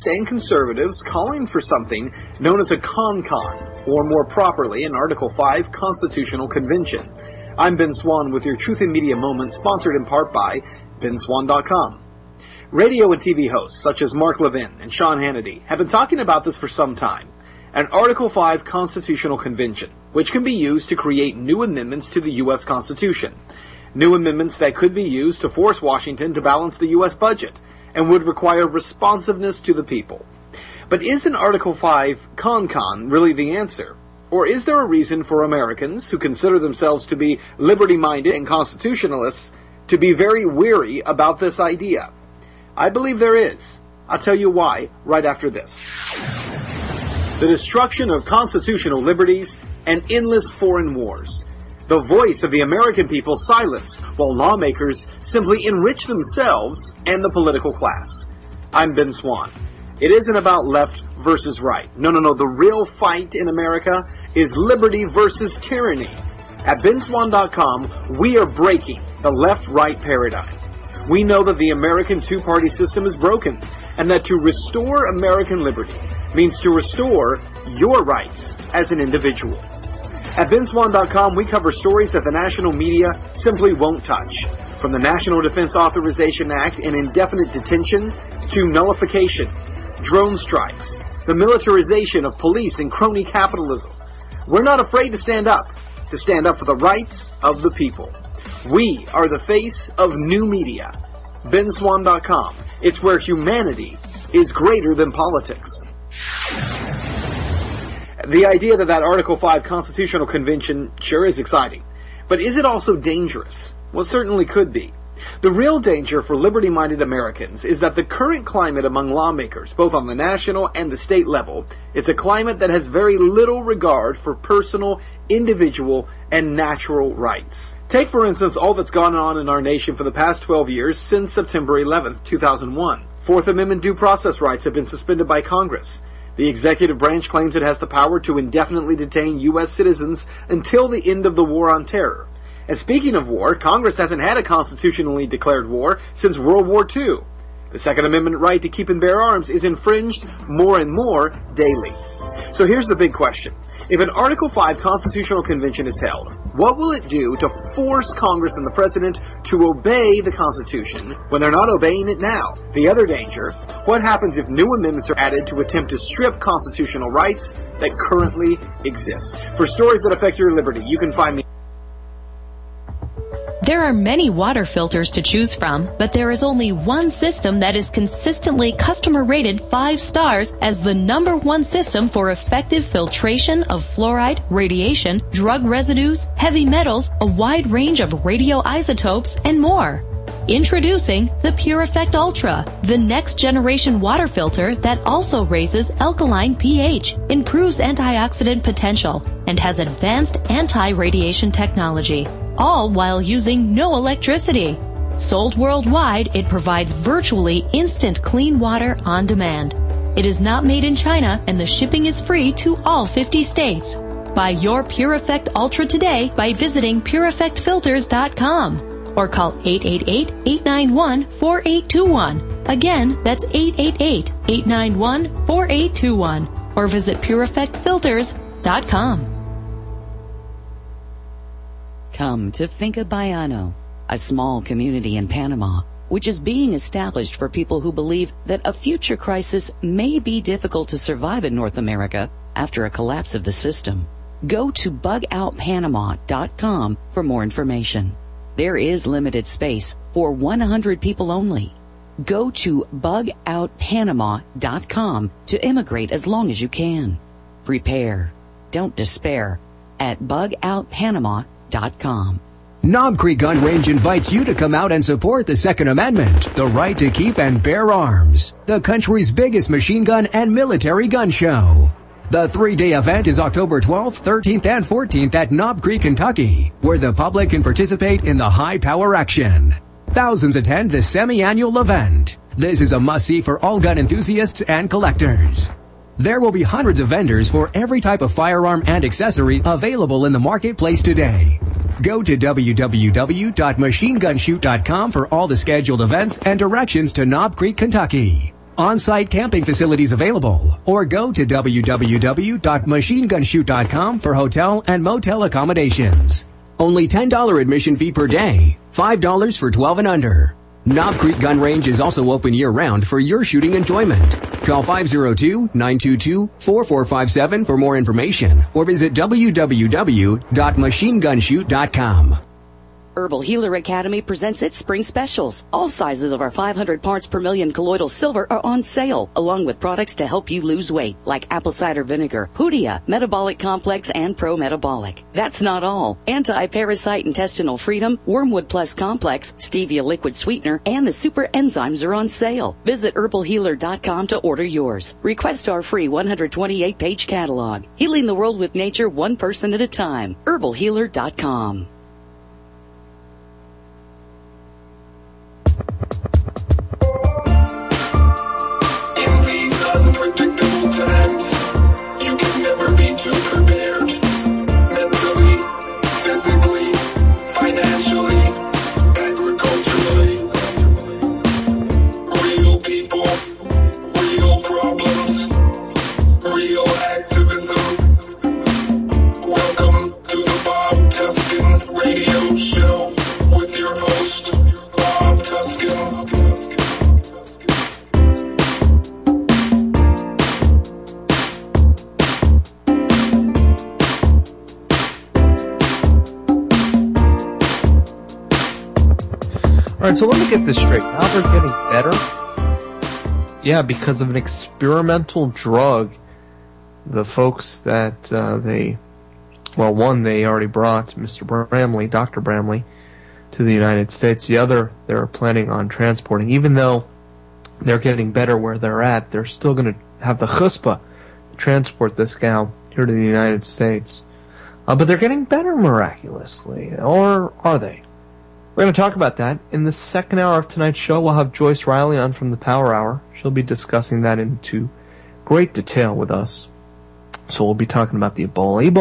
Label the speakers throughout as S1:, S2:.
S1: and conservatives calling for something known as a CONCON, or more properly, an Article 5 Constitutional Convention. I'm Ben Swan with your Truth in Media Moment, sponsored in part by BenSwan.com. Radio and TV hosts such as Mark Levin and Sean Hannity have been talking about this for some time. An Article 5 Constitutional Convention, which can be used to create new amendments to the U.S. Constitution. New amendments that could be used to force Washington to balance the U.S. budget and would require responsiveness to the people. But is an Article 5 CONCON really the answer? Or is there a reason for Americans who consider themselves to be liberty-minded and constitutionalists to be very weary about this idea? I believe there is. I'll tell you why right after this. The destruction of constitutional liberties and endless foreign wars. The voice of the American people silenced while lawmakers simply enrich themselves and the political class. I'm Ben Swan. It isn't about left versus right. No. The real fight in America is liberty versus tyranny. At BenSwan.com, we are breaking the left-right paradigm. We know that the American two-party system is broken, and that to restore American liberty means to restore your rights as an individual. At BenSwan.com, we cover stories that the national media simply won't touch, from the National Defense Authorization Act and indefinite detention to nullification, drone strikes, the militarization of police and crony capitalism. We're not afraid to stand up for the rights of the people. We are the face of new media. BenSwan.com. It's where humanity is greater than politics. The idea that Article 5 Constitutional Convention sure is exciting. But is it also dangerous? Well, it certainly could be. The real danger for liberty-minded Americans is that the current climate among lawmakers, both on the national and the state level, is a climate that has very little regard for personal, individual, and natural rights. Take, for instance, all that's gone on in our nation for the past 12 years since September 11, 2001. Fourth Amendment due process rights have been suspended by Congress. The executive branch claims it has the power to indefinitely detain U.S. citizens until the end of the war on terror. And speaking of war, Congress hasn't had a constitutionally declared war since World War II. The Second Amendment right to keep and bear arms is infringed more and more daily. So here's the big question. If an Article 5 Constitutional Convention is held, what will it do to force Congress and the President to obey the Constitution when they're not obeying it now? The other danger, what happens if new amendments are added to attempt to strip constitutional rights that currently exist? For stories that affect your liberty, you can find me.
S2: There are many water filters to choose from, but there is only one system that is consistently customer rated 5 stars as the #1 system for effective filtration of fluoride, radiation, drug residues, heavy metals, a wide range of radioisotopes, and more. Introducing the Pure Effect Ultra, the next generation water filter that also raises alkaline pH, improves antioxidant potential, and has advanced anti-radiation technology, all while using no electricity. Sold worldwide, it provides virtually instant clean water on demand. It is not made in China, and the shipping is free to all 50 states. Buy your Pure Effect Ultra today by visiting PureEffectFilters.com. or call 888-891-4821. Again, that's 888-891-4821. Or visit PureEffectFilters.com.
S3: Come to Finca Baiano, a small community in Panama, which is being established for people who believe that a future crisis may be difficult to survive in North America after a collapse of the system. Go to bugoutpanama.com for more information. There is limited space for 100 people only. Go to bugoutpanama.com to immigrate as long as you can. Prepare. Don't despair at bugoutpanama.com.
S4: Knob Creek Gun Range invites you to come out and support the Second Amendment, the right to keep and bear arms, the country's biggest machine gun and military gun show. The 3-day event is October 12th, 13th, and 14th at Knob Creek, Kentucky, where the public can participate in the high-power action. Thousands attend the semi-annual event. This is a must-see for all gun enthusiasts and collectors. There will be hundreds of vendors for every type of firearm and accessory available in the marketplace today. Go to www.machinegunshoot.com for all the scheduled events and directions to Knob Creek, Kentucky. On-site camping facilities available. Or go to www.machinegunshoot.com for hotel and motel accommodations. Only $10 admission fee per day. $5 for 12 and under. Knob Creek Gun Range is also open year-round for your shooting enjoyment. Call 502-922-4457 for more information or visit www.machinegunshoot.com.
S3: Herbal Healer Academy presents its spring specials. All sizes of our 500 parts per million colloidal silver are on sale, along with products to help you lose weight, like apple cider vinegar, Hoodia, Metabolic Complex, and Pro Metabolic. That's not all. Anti-Parasite Intestinal Freedom, Wormwood Plus Complex, Stevia Liquid Sweetener, and the Super Enzymes are on sale. Visit herbalhealer.com to order yours. Request our free 128-page catalog. Healing the world with nature, one person at a time. herbalhealer.com.
S5: Unpredictable times, you can never be too prepared. Mentally, physically, financially, agriculturally. Real people, real problems, real activism. Welcome to the Bob Tuskin Radio Show with your host, Bob Tuskin.
S6: All right, so let me get this straight. Now they're getting better? Yeah, because of an experimental drug. The folks that they already brought Mr. Bramley, Dr. Bramley, to the United States. The other, they're planning on transporting. Even though they're getting better where they're at, they're still going to have the chutzpah to transport this gal here to the United States. But they're getting better miraculously. Or are they? We're going to talk about that. In the second hour of tonight's show, we'll have Joyce Riley on from the Power Hour. She'll be discussing that into great detail with us. So we'll be talking about the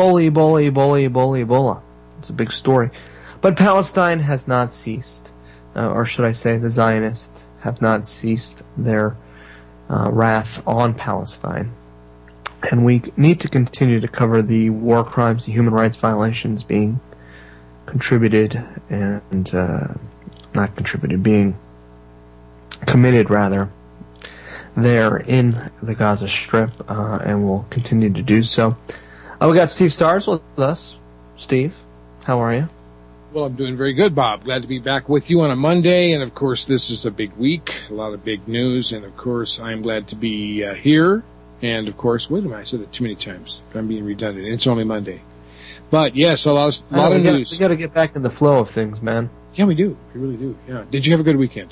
S6: Ebola. It's a big story. But Palestine has not ceased. Or should I say the Zionists have not ceased their wrath on Palestine. And we need to continue to cover the war crimes, the human rights violations being contributed and not contributed, being committed rather, there in the Gaza Strip, and will continue to do so. We got Steve Stars with us. Steve, how are you?
S7: Well, I'm doing very good, Bob. Glad to be back with you on a Monday, and of course this is a big week, a lot of big news, and of course I'm glad to be here, and of course, wait a minute, I said that too many times. I'm being redundant. It's only Monday. But yes, a lot of news.
S6: We got to get back in the flow of things, man.
S7: Yeah, we do. We really do. Yeah. Did you have a good weekend?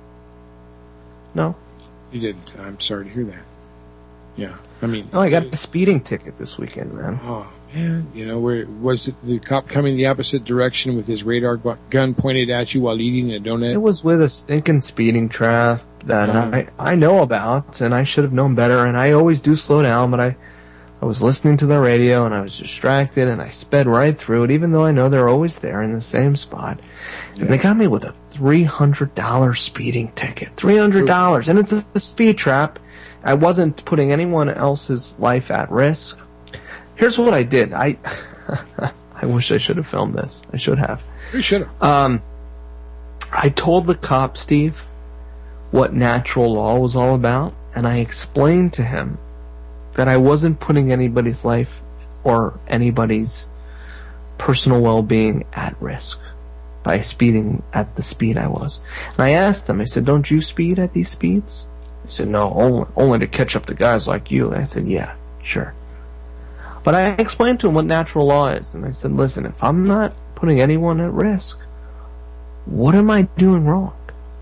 S6: No.
S7: You didn't. I'm sorry to hear that. Yeah. I mean.
S6: No, I got a speeding ticket this weekend, man.
S7: Oh man, where was it? The cop coming the opposite direction with his radar gun pointed at you while eating a donut?
S6: It was with a stinking speeding trap that I know about, and I should have known better. And I always do slow down, but I was listening to the radio, and I was distracted, and I sped right through it, even though I know they're always there in the same spot. Yeah. And they got me with a $300 speeding ticket. $300, and it's a speed trap. I wasn't putting anyone else's life at risk. Here's what I did. I wish I should have filmed this. I should have.
S7: You should have.
S6: I told the cop, Steve, what natural law was all about, and I explained to him that I wasn't putting anybody's life or anybody's personal well-being at risk by speeding at the speed I was. And I asked him, I said, don't you speed at these speeds? He said, no, only to catch up to guys like you. And I said, yeah, sure. But I explained to him what natural law is, and I said, listen, if I'm not putting anyone at risk, what am I doing wrong?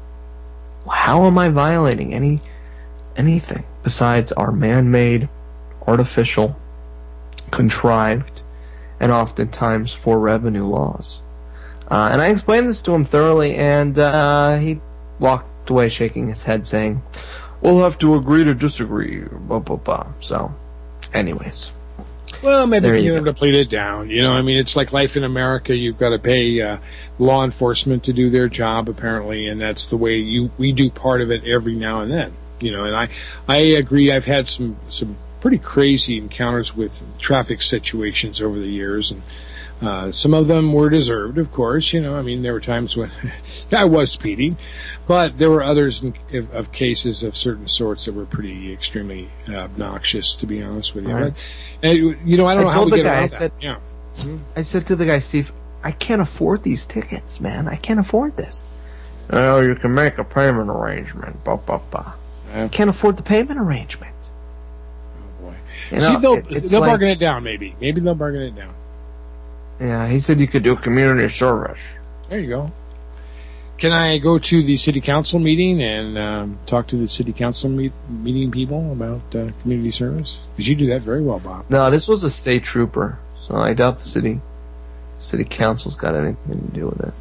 S6: How am I violating anything besides our man-made, artificial, contrived, and oftentimes for revenue laws? And I explained this to him thoroughly, and he walked away shaking his head saying, we'll have to agree to disagree, blah, blah, blah. So, anyways.
S7: Well, maybe you need to plead it down. It's like life in America. You've got to pay law enforcement to do their job, apparently, and that's the way we do part of it every now and then. And I agree. I've had some pretty crazy encounters with traffic situations over the years, and some of them were deserved, of course. There were times when I was speeding, but there were others of cases of certain sorts that were pretty extremely obnoxious, to be honest with you.
S6: Right.
S7: I don't know how we get around that.
S6: I said to the guy, Steve, I can't afford these tickets, man. I can't afford this. Oh, you can make a payment arrangement. I can't afford the payment arrangement.
S7: Oh, boy. They'll bargain it down, maybe. Maybe they'll bargain it down.
S6: Yeah, he said you could do community service.
S7: There you go. Can I go to the city council meeting and talk to the city council meeting people about community service? Because you do that very well, Bob.
S6: No, this was a state trooper, so I doubt the city council's got anything to do with it.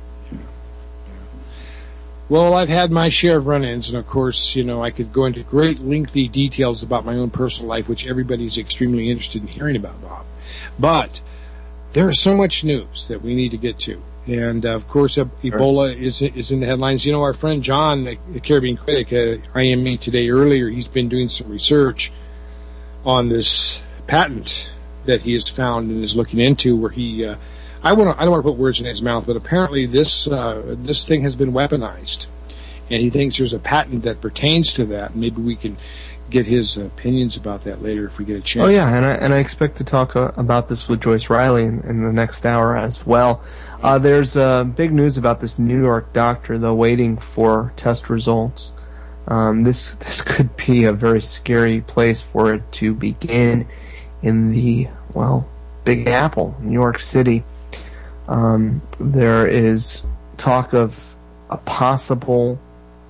S7: Well, I've had my share of run-ins, and of course, I could go into great lengthy details about my own personal life, which everybody's extremely interested in hearing about, Bob. But there is so much news that we need to get to. And, of course, Ebola is in the headlines. Our friend John, the Caribbean critic, IME today earlier, he's been doing some research on this patent that he has found and is looking into where he, I don't want to put words in his mouth, but apparently this thing has been weaponized. And he thinks there's a patent that pertains to that. Maybe we can get his opinions about that later if we get a chance.
S6: Oh, yeah, and I expect to talk about this with Joyce Riley in the next hour as well. There's big news about this New York doctor, though, waiting for test results. This could be a very scary place for it to begin in the, Big Apple, New York City. There is talk of a possible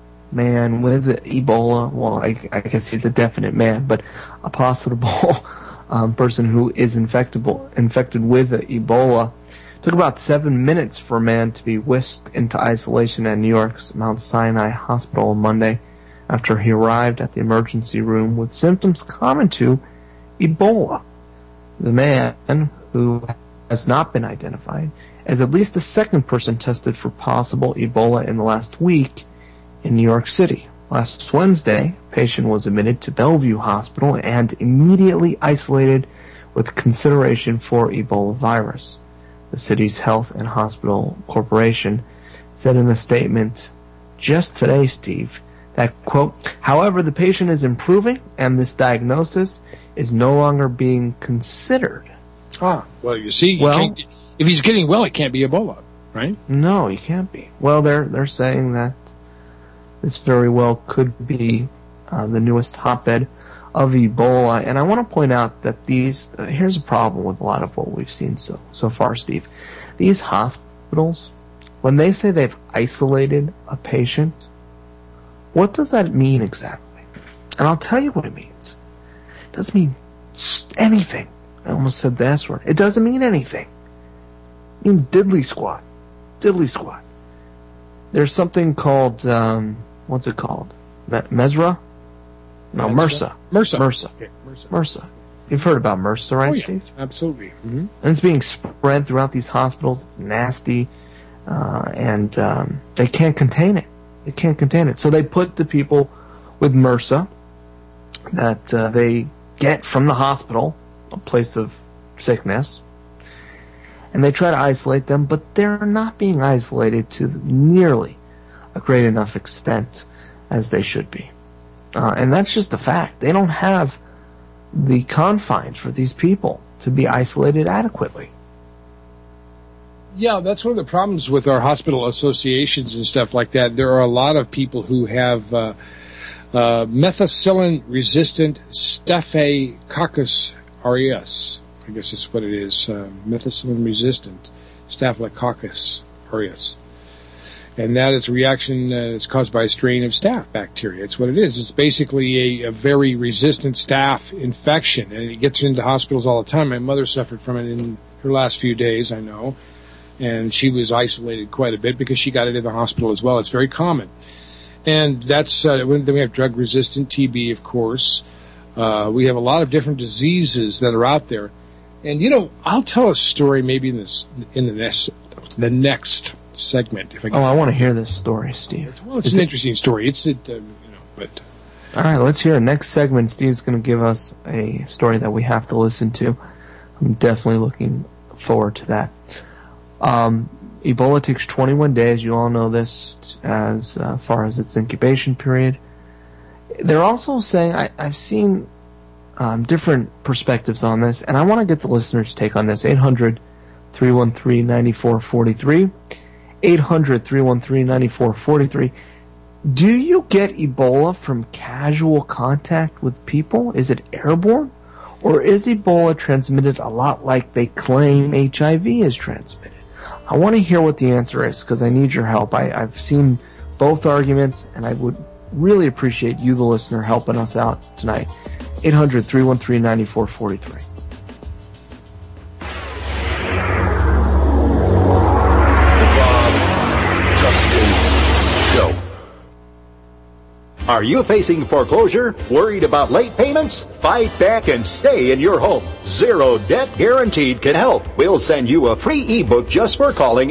S6: man with Ebola. Well, I guess he's a definite man, but a possible person who is infected with Ebola. It took about 7 minutes for a man to be whisked into isolation at New York's Mount Sinai Hospital on Monday after he arrived at the emergency room with symptoms common to Ebola. The man, who has not been identified, as at least the second person tested for possible Ebola in the last week in New York City. Last Wednesday, a patient was admitted to Bellevue Hospital and immediately isolated with consideration for Ebola virus. The city's Health and Hospital Corporation said in a statement just today, Steve, that, quote, however, the patient is improving and this diagnosis is no longer being considered.
S7: Well, you see, if he's getting well, it can't be Ebola, right?
S6: No, he can't be. Well, they're saying that this very well could be the newest hotbed of Ebola. And I want to point out that here's a problem with a lot of what we've seen so far, Steve. These hospitals, when they say they've isolated a patient, what does that mean exactly? And I'll tell you what it means. It doesn't mean anything. I almost said the S word. It doesn't mean anything. It means diddly squat. Diddly squat. There's something called, what's it called? Mesra? No, MRSA.
S7: MRSA.
S6: Okay, MRSA. You've heard about MRSA, right, Steve?
S7: Absolutely. Mm-hmm.
S6: And it's being spread throughout these hospitals. It's nasty. And they can't contain it. They can't contain it. So they put the people with MRSA that they get from the hospital, a place of sickness, and they try to isolate them, but they're not being isolated to nearly a great enough extent as they should be. And that's just a fact. They don't have the confines for these people to be isolated adequately.
S7: Yeah, that's one of the problems with our hospital associations and stuff like that. There are a lot of people who have methicillin-resistant Staphylococcus aureus. I guess that's what it is. Methicillin-resistant Staphylococcus aureus. And that is a reaction that's caused by a strain of staph bacteria. It's what it is. It's basically a very resistant staph infection, and it gets into hospitals all the time. My mother suffered from it in her last few days, I know, and she was isolated quite a bit because she got it in the hospital as well. It's very common. And that's then we have drug-resistant TB, of course. We have a lot of different diseases that are out there. And, I'll tell a story maybe in the next segment. If I can.
S6: I want to hear this story, Steve.
S7: Well, it's an interesting story.
S6: All right, let's hear it. Next segment, Steve's going to give us a story that we have to listen to. I'm definitely looking forward to that. Ebola takes 21 days. You all know this as far as its incubation period. They're also saying, I've seen different perspectives on this, and I want to get the listeners' take on this. 800-313-9443. 800-313-9443. Do you get Ebola from casual contact with people? Is it airborne? Or is Ebola transmitted a lot like they claim HIV is transmitted? I want to hear what the answer is, because I need your help. I've seen both arguments, and I would really appreciate you, the listener, helping us out tonight. 800-313-9443.
S8: Are you facing foreclosure? Worried about late payments? Fight back and stay in your home. Zero Debt Guaranteed can help. We'll send you a free ebook just for calling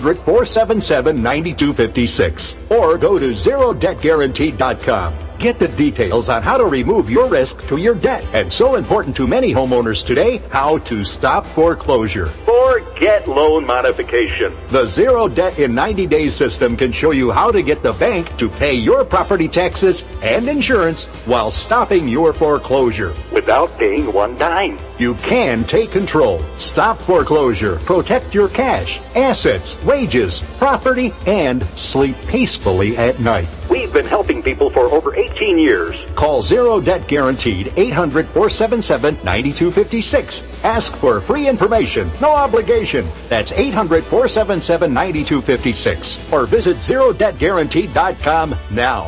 S8: 800-477-9256. Or go to ZeroDebtGuaranteed.com. Get the details on how to remove your risk to your debt. And so important to many homeowners today, how to stop foreclosure. Forget loan modification. The Zero Debt in 90 Days system can show you how to get the bank to pay your property taxes and insurance while stopping your foreclosure without paying one dime. You can take control, stop foreclosure, protect your cash, assets, wages, property, and sleep peacefully at night. We've been helping people for over 18 years. Call Zero Debt Guaranteed, 800-477-9256. Ask for free information, no obligation. That's 800-477-9256. Or visit ZeroDebtGuaranteed.com now.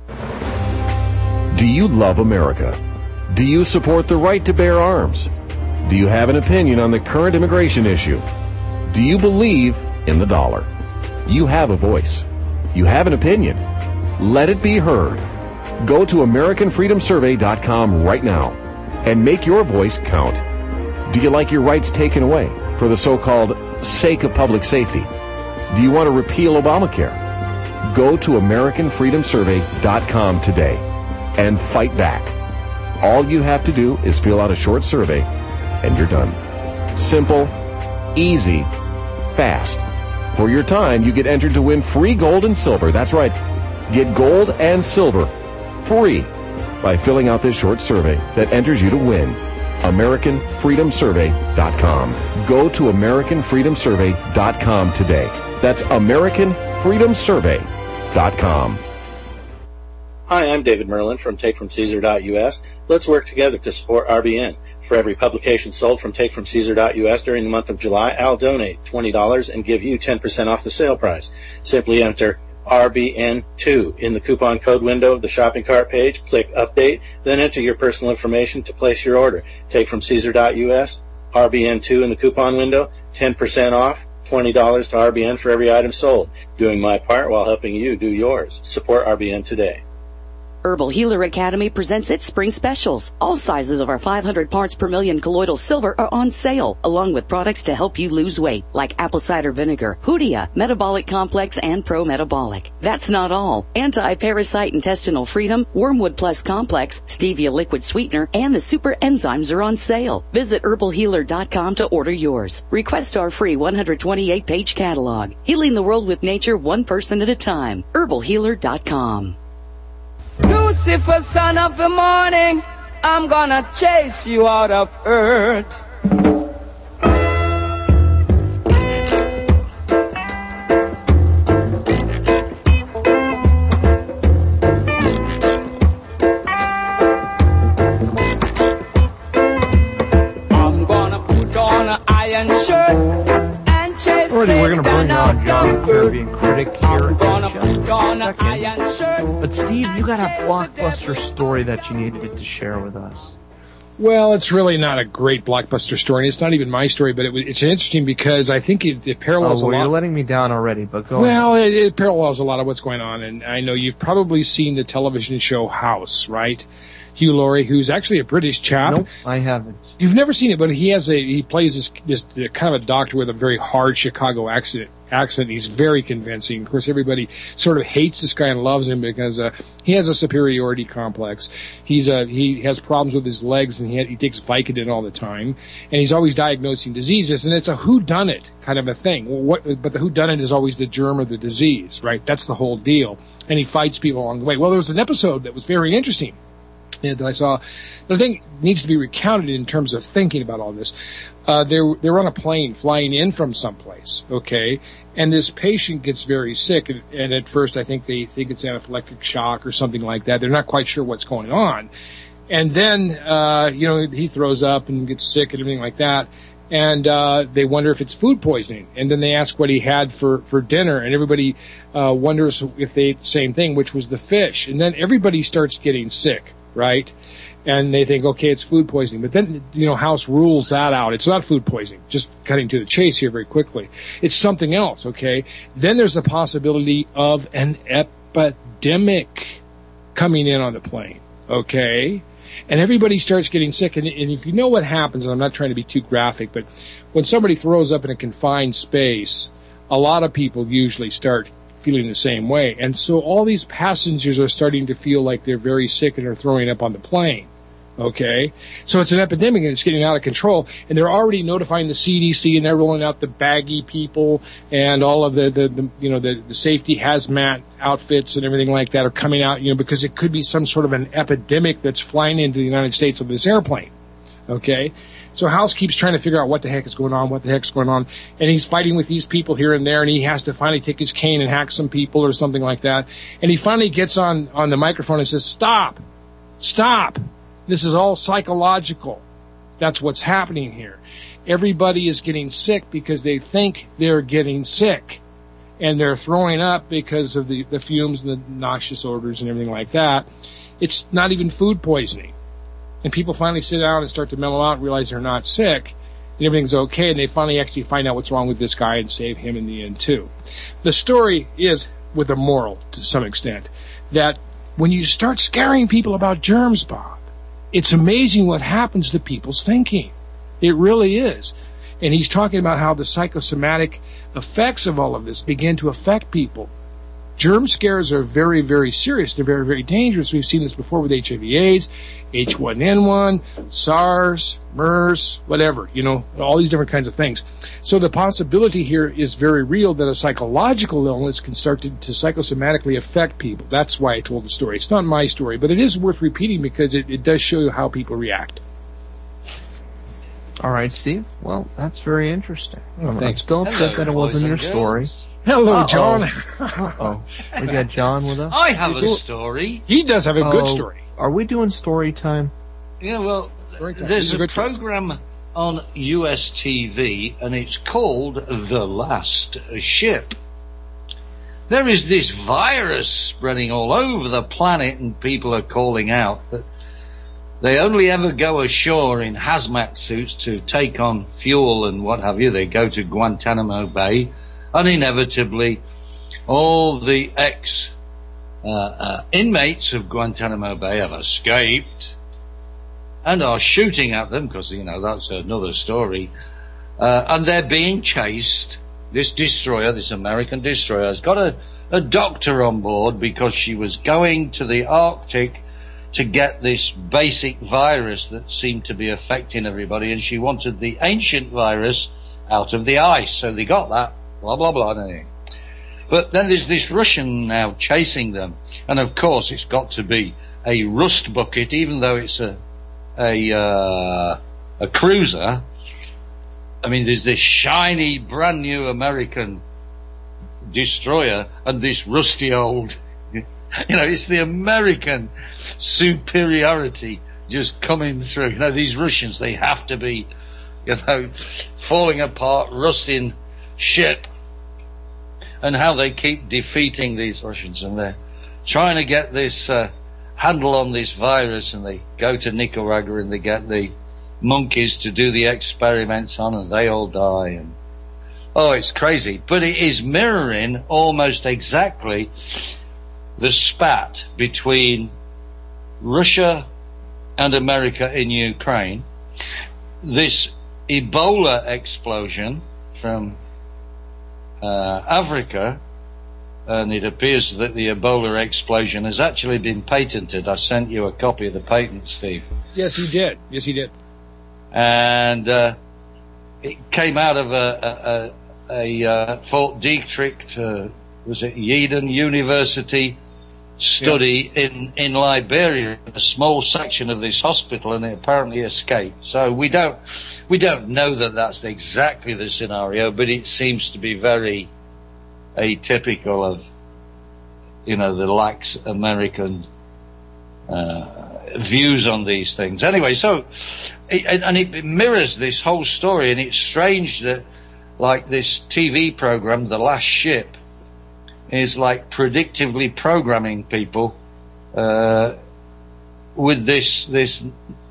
S9: Do you love America? Do you support the right to bear arms? Do you have an opinion on the current immigration issue? Do you believe in the dollar? You have a voice. You have an opinion. Let it be heard. Go to AmericanFreedomSurvey.com right now and make your voice count. Do you like your rights taken away for the so-called sake of public safety? Do you want to repeal Obamacare? Go to AmericanFreedomSurvey.com today and fight back. All you have to do is fill out a short survey and you're done. Simple, easy, fast. For your time, you get entered to win free gold and silver. That's right. Get gold and silver free by filling out this short survey that enters you to win. AmericanFreedomSurvey.com. Go to AmericanFreedomSurvey.com today. That's AmericanFreedomSurvey.com.
S10: Hi, I'm David Merlin from TakeFromCaesar.us. Let's work together to support RBN. For every publication sold from TakeFromCaesar.us during the month of July, I'll donate $20 and give you 10% off the sale price. Simply enter RBN2 in the coupon code window of the shopping cart page, click Update, then enter your personal information to place your order. TakeFromCaesar.us, RBN2 in the coupon window, 10% off, $20 to RBN for every item sold. Doing my part while helping you do yours. Support RBN today.
S3: Herbal Healer Academy presents its spring specials. All sizes of our 500 parts per million colloidal silver are on sale, along with products to help you lose weight, like apple cider vinegar, Hoodia, Metabolic Complex, and Pro Metabolic. That's not all. Anti-Parasite Intestinal Freedom, Wormwood Plus Complex, Stevia Liquid Sweetener, and the Super Enzymes are on sale. Visit herbalhealer.com to order yours. Request our free 128-page catalog. Healing the world with nature, one person at a time. herbalhealer.com.
S11: Lucifer, son of the morning, I'm gonna chase you out of earth. I'm gonna put on an iron shirt and chase
S6: Already, we're going to bring on John,
S11: the
S6: being critic here.
S11: on an iron shirt.
S6: But Steve, you got a blockbuster story that you needed to share with us.
S7: Well, it's really not a great blockbuster story. And it's not even my story, but it's interesting because I think it parallels a lot.
S6: You're letting me down already, but go
S7: Well,
S6: ahead.
S7: it parallels a lot of what's going on. And I know you've probably seen the television show House, right? Hugh Laurie, who's actually a British chap.
S6: Nope, I haven't.
S7: You've never seen it, but he plays this kind of a doctor with a very hard Chicago accent. He's very convincing. Of course, everybody sort of hates this guy and loves him because he has a superiority complex. He has problems with his legs, and he takes Vicodin all the time, and he's always diagnosing diseases, and it's a whodunit kind of a thing. But the whodunit is always the germ of the disease, right? That's the whole deal, and he fights people along the way. Well, there was an episode that was very interesting that I saw that I think needs to be recounted in terms of thinking about all this. They're on a plane flying in from someplace, okay, and this patient gets very sick, and at first I think they think it's anaphylactic shock or something like that. They're not quite sure what's going on. And then, he throws up and gets sick and everything like that, and they wonder if it's food poisoning. And then they ask what he had for dinner, and everybody wonders if they ate the same thing, which was the fish. And then everybody starts getting sick, right? And they think, okay, it's food poisoning. But then, House rules that out. It's not food poisoning. Just cutting to the chase here very quickly. It's something else, okay? Then there's the possibility of an epidemic coming in on the plane, okay? And everybody starts getting sick. And if you know what happens, and I'm not trying to be too graphic, but when somebody throws up in a confined space, a lot of people usually start feeling the same way. And so all these passengers are starting to feel like they're very sick and are throwing up on the plane. Okay? So it's an epidemic and it's getting out of control. And they're already notifying the CDC and they're rolling out the baggy people and all of the safety hazmat outfits and everything like that are coming out, because it could be some sort of an epidemic that's flying into the United States of this airplane. Okay? So House keeps trying to figure out what the heck is going on, and he's fighting with these people here and there, and he has to finally take his cane and hack some people or something like that. And he finally gets on the microphone and says, Stop! This is all psychological. That's what's happening here. Everybody is getting sick because they think they're getting sick. And they're throwing up because of the fumes and the noxious odors and everything like that. It's not even food poisoning. And people finally sit down and start to mellow out and realize they're not sick and everything's okay, and they finally actually find out what's wrong with this guy and save him in the end too. The story is with a moral to some extent, that when you start scaring people about germs, Bob, it's amazing what happens to people's thinking. It really is. And he's talking about how the psychosomatic effects of all of this begin to affect people. Germ scares are very, very serious. They're very, very dangerous. We've seen this before with HIV/AIDS, H1N1, SARS, MERS, whatever, all these different kinds of things. So the possibility here is very real that a psychological illness can start to psychosomatically affect people. That's why I told the story. It's not my story, but it is worth repeating because it does show you how people react.
S6: All right, Steve. Well, that's very interesting.
S7: Thanks.
S6: I'm still upset that it wasn't your story.
S7: Hello, John.
S6: Uh-oh. We got John with us.
S12: I have a story.
S7: He does have a good story.
S6: Are we doing story time?
S12: Yeah, well, there's a program on US TV, and it's called The Last Ship. There is this virus spreading all over the planet, and people are calling out that they only ever go ashore in hazmat suits to take on fuel and what have you. They go to Guantanamo Bay, and inevitably all the inmates of Guantanamo Bay have escaped and are shooting at them, because, that's another story. And they're being chased. This destroyer, this American destroyer, has got a doctor on board because she was going to the Arctic to get this basic virus that seemed to be affecting everybody, and she wanted the ancient virus out of the ice. So they got that, blah, blah, blah. But then there's this Russian now chasing them, and of course it's got to be a rust bucket, even though it's a cruiser. I mean, there's this shiny, brand new American destroyer and this rusty old, it's the American superiority just coming through. These Russians, they have to be, falling apart, rusting ship. And how they keep defeating these Russians, and they're trying to get this handle on this virus, and they go to Nicaragua and they get the monkeys to do the experiments on, and they all die. And it's crazy. But it is mirroring almost exactly the spat between Russia and America in Ukraine. This Ebola explosion from Africa, and it appears that the Ebola explosion has actually been patented. I sent you a copy of the patent, Steve.
S7: Yes, he did. Yes, he did.
S12: And it came out of a Fort Detrick, was it Eden University study in Liberia, a small section of this hospital, and it apparently escaped. So we don't know that that's exactly the scenario, but it seems to be very atypical of, the lax American views on these things. Anyway, so it mirrors this whole story, and it's strange that, like, this TV program, The Last Ship, is like predictively programming people with this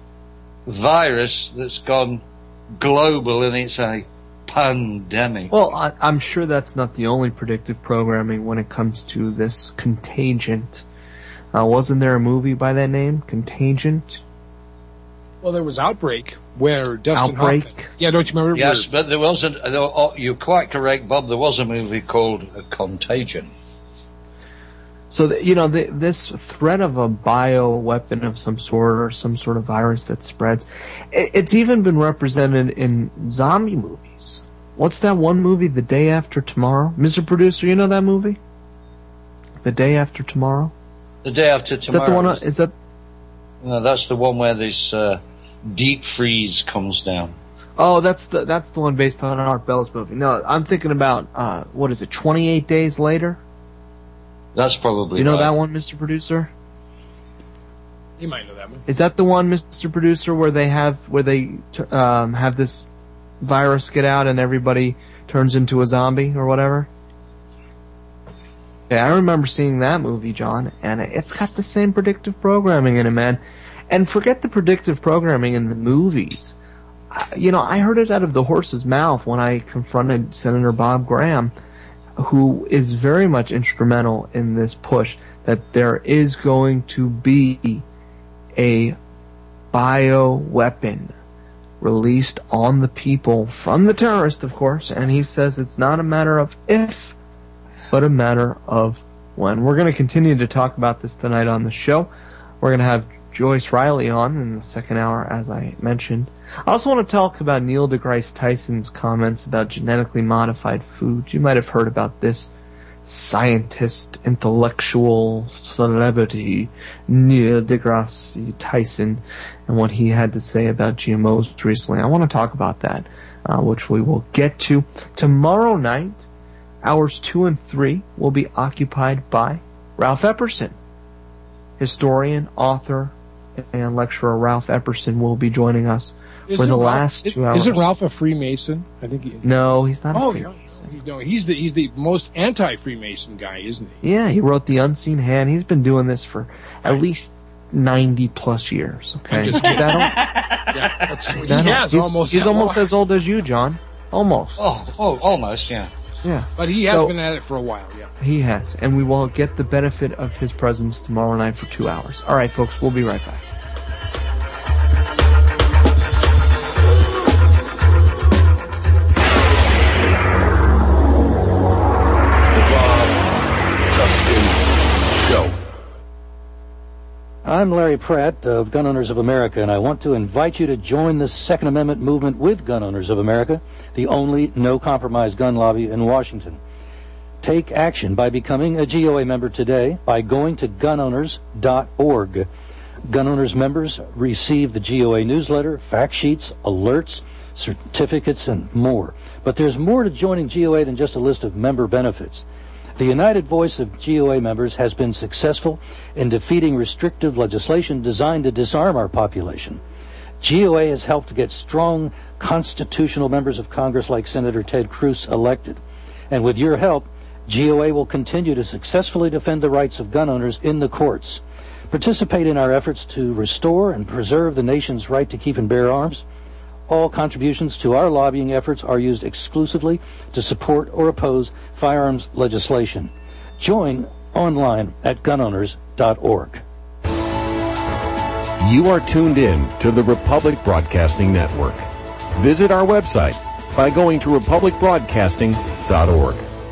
S12: virus that's gone global, and it's a pandemic.
S6: Well, I'm sure that's not the only predictive programming when it comes to this Contagion. Wasn't there a movie by that name, Contagion?
S7: Well, there was Outbreak, where Dustin Hoffman... Yeah, don't you remember?
S12: Yes, but there wasn't... You're quite correct, Bob. There was a movie called Contagion.
S6: So, this threat of a bioweapon of some sort, or some sort of virus that spreads, it's even been represented in zombie movies. What's that one movie, The Day After Tomorrow? Mr. Producer, you know that movie? The Day After Tomorrow?
S12: The Day After Tomorrow.
S6: Is that the one? Is that...
S12: No, that's the one where this deep freeze comes down.
S6: Oh, that's the one based on Art Bell's movie. No, I'm thinking about, 28 Days Later?
S12: That's probably
S6: You know
S12: right.
S6: that one, Mr. Producer?
S7: You might know that one.
S6: Is that the one, Mr. Producer, where they have this virus get out and everybody turns into a zombie or whatever? Yeah, I remember seeing that movie, John, and it's got the same predictive programming in it, man. And forget the predictive programming in the movies. I heard it out of the horse's mouth when I confronted Senator Bob Graham, who is very much instrumental in this push, that there is going to be a bioweapon released on the people from the terrorist, of course, and he says it's not a matter of if, but a matter of when. We're going to continue to talk about this tonight on the show. We're going to have Joyce Riley on in the second hour, as I mentioned. I also want to talk about Neil deGrasse Tyson's comments about genetically modified foods. You might have heard about this scientist, intellectual celebrity, Neil deGrasse Tyson, and what he had to say about GMOs recently. I want to talk about that, which we will get to. Tomorrow night, hours 2 and 3 will be occupied by Ralph Epperson. Historian, author, and lecturer Ralph Epperson will be joining us for the last 2 hours.
S7: Isn't Ralph a Freemason? I think.
S6: No, he's not a Freemason.
S7: No, he's the most anti-Freemason guy, isn't he?
S6: Yeah, he wrote The Unseen Hand. He's been doing this for at least 90 plus years. Okay,
S7: He's
S6: almost as old as you, John. Almost.
S12: Oh, almost, yeah.
S6: Yeah.
S7: But he has been at it for a while, yeah.
S6: He has, and we will get the benefit of his presence tomorrow night for 2 hours. All right, folks, we'll be right back.
S13: I'm Larry Pratt of Gun Owners of America, and I want to invite you to join the Second Amendment movement with Gun Owners of America, the only no-compromise gun lobby in Washington. Take action by becoming a GOA member today by going to gunowners.org. Gun Owners members receive the GOA newsletter, fact sheets, alerts, certificates, and more. But there's more to joining GOA than just a list of member benefits. The united voice of GOA members has been successful in defeating restrictive legislation designed to disarm our population. GOA has helped to get strong constitutional members of Congress like Senator Ted Cruz elected. And with your help, GOA will continue to successfully defend the rights of gun owners in the courts. Participate in our efforts to restore and preserve the nation's right to keep and bear arms. All contributions to our lobbying efforts are used exclusively to support or oppose firearms legislation. Join online at gunowners.org.
S9: You are tuned in to the Republic Broadcasting Network. Visit our website by going to republicbroadcasting.org.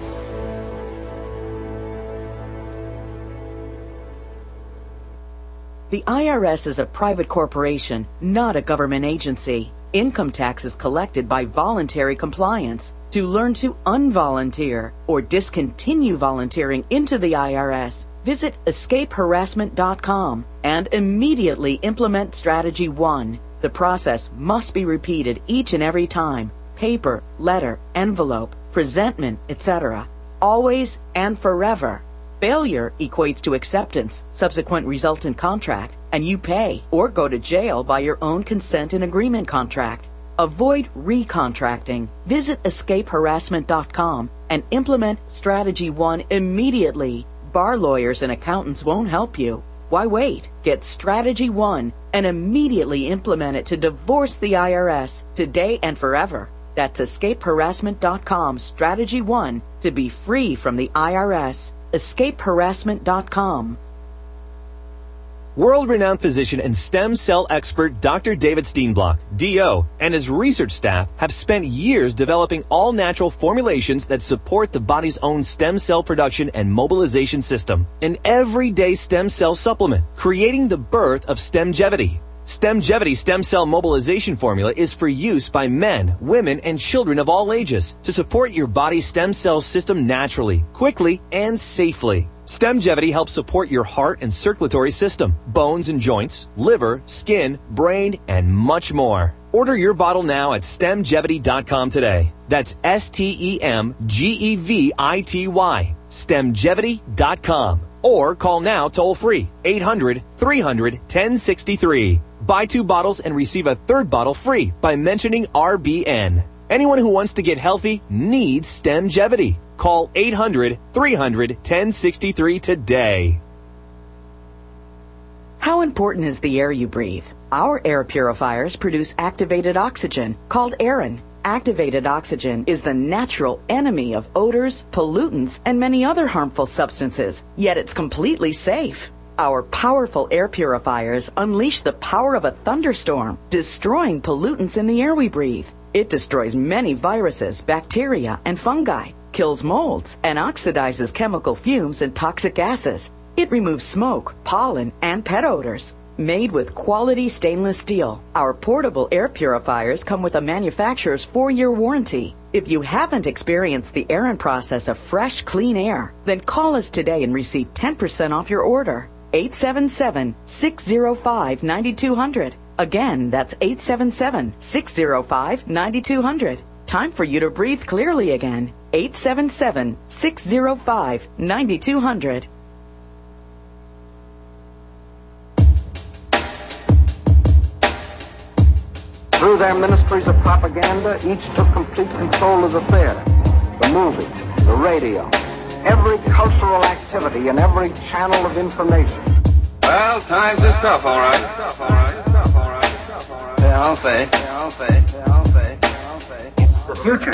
S3: The IRS is a private corporation, not a government agency. Income tax is collected by voluntary compliance. To learn to unvolunteer or discontinue volunteering into the IRS, visit escapeharassment.com and immediately implement Strategy 1. The process must be repeated each and every time. Paper, letter, envelope, presentment, etc. Always and forever. Failure equates to acceptance, subsequent resultant contract, and you pay or go to jail by your own consent and agreement contract. Avoid recontracting. Visit escapeharassment.com and implement Strategy 1 immediately. Bar lawyers and accountants won't help you. Why wait? Get Strategy 1 and immediately implement it to divorce the IRS today and forever. That's escapeharassment.com Strategy 1 to be free from the IRS. escapeharassment.com.
S14: World-renowned physician and stem cell expert Dr. David Steenblock, DO, and his research staff have spent years developing all-natural formulations that support the body's own stem cell production and mobilization system. An everyday stem cell supplement, creating the birth of Stemgevity. Stemgevity stem cell mobilization formula is for use by men, women, and children of all ages to support your body's stem cell system naturally, quickly, and safely. Stemgevity helps support your heart and circulatory system, bones and joints, liver, skin, brain, and much more. Order your bottle now at stemgevity.com today. That's STEMGEVITY, stemgevity.com. Or call now toll free, 800-300-1063. Buy 2 bottles and receive a third bottle free by mentioning RBN. Anyone who wants to get healthy needs Stemgevity. Call 800-300-1063 today.
S3: How important is the air you breathe? Our air purifiers produce activated oxygen, called Aerin. Activated oxygen is the natural enemy of odors, pollutants, and many other harmful substances, yet it's completely safe. Our powerful air purifiers unleash the power of a thunderstorm, destroying pollutants in the air we breathe. It destroys many viruses, bacteria, and fungi, kills molds, and oxidizes chemical fumes and toxic gases. It removes smoke, pollen, and pet odors. Made with quality stainless steel, our portable air purifiers come with a manufacturer's 4-year warranty. If you haven't experienced the Aerin process of fresh, clean air, then call us today and receive 10% off your order. 877-605-9200. Again, that's 877-605-9200. Time for you to breathe clearly again. 877-605-9200.
S15: Through their ministries of propaganda, each took complete control of the theater, the movies, the radio, every cultural activity and every channel of information.
S16: Well, times is tough, all right. Yeah, I'll say.
S15: It's the future.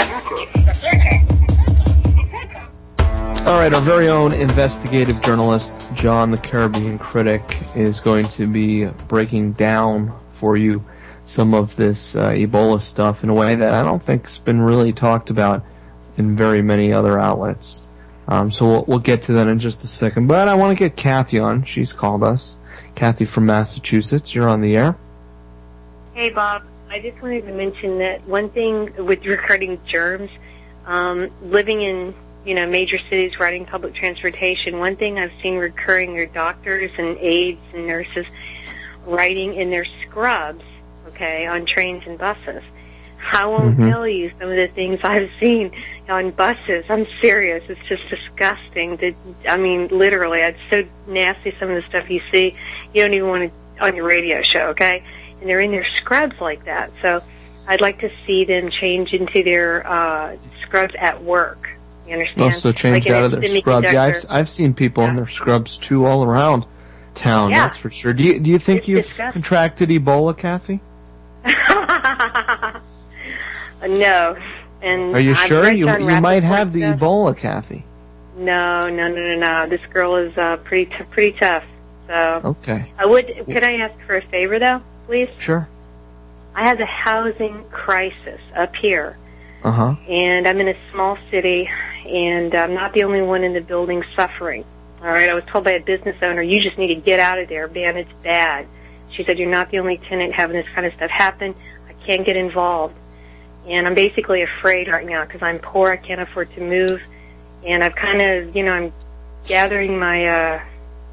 S6: All right, our very own investigative journalist, John the Caribbean Critic, is going to be breaking down for you some of this Ebola stuff in a way that I don't think has been really talked about in very many other outlets. So we'll get to that in just a second. But I want to get Kathy on. She's called us. Kathy from Massachusetts, you're on the air.
S17: Hey, Bob. I just wanted to mention that one thing with regarding germs, living in major cities, riding public transportation, one thing I've seen recurring are doctors and aides and nurses riding in their scrubs, on trains and buses. I won't tell you some of the things I've seen on buses. I'm serious. It's just disgusting. Literally, it's so nasty, some of the stuff you see. You don't even want to on your radio show, And they're in their scrubs like that. So I'd like to see them change into their scrubs at work. You understand?
S6: Also change out of their scrubs. Yeah, I've seen people in their scrubs, too, all around town, that's for sure. Do you think you've contracted Ebola, Kathy?
S17: No. And
S6: are you sure? You might have the Ebola, Kathy.
S17: No. This girl is pretty tough. So
S6: Okay.
S17: Could I ask for a favor, though, please?
S6: Sure.
S17: I have a housing crisis up here,
S6: Uh-huh.
S17: and I'm in a small city, and I'm not the only one in the building suffering. All right, I was told by a business owner, you just need to get out of there, man, it's bad. She said, you're not the only tenant having this kind of stuff happen. I can't get involved. And I'm basically afraid right now because I'm poor, I can't afford to move, and I've kind of, I'm gathering my